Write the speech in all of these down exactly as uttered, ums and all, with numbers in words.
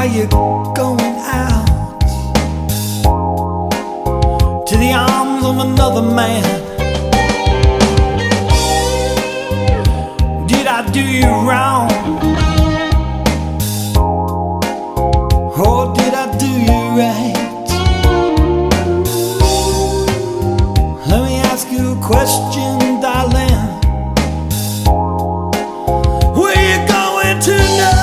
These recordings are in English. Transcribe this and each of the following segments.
you going out to the arms of another man? Did I do you wrong? Or did I do you right? Let me ask you a question, darling. Where you going tonight?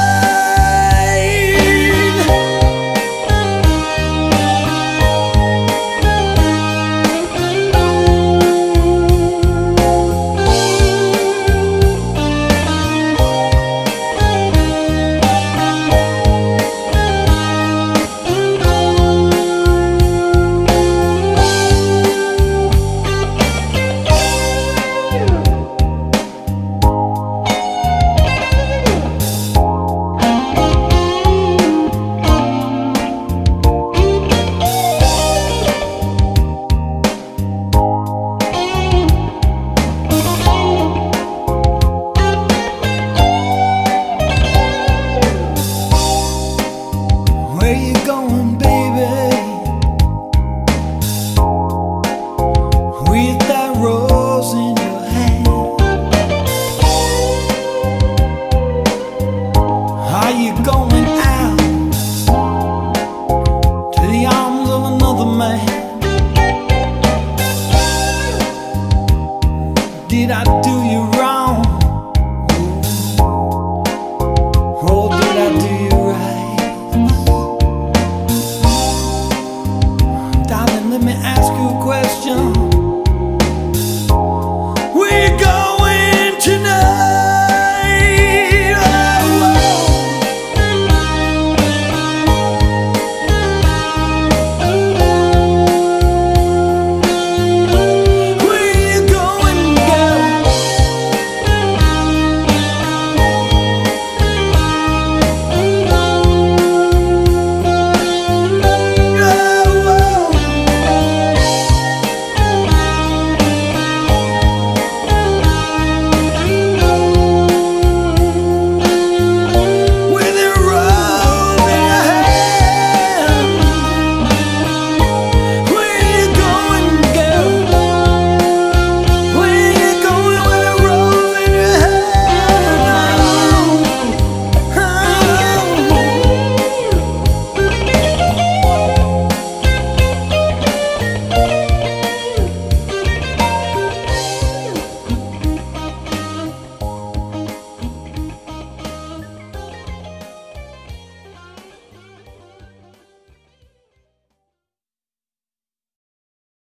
Where you going, baby? With that rose in your hand? Are you going?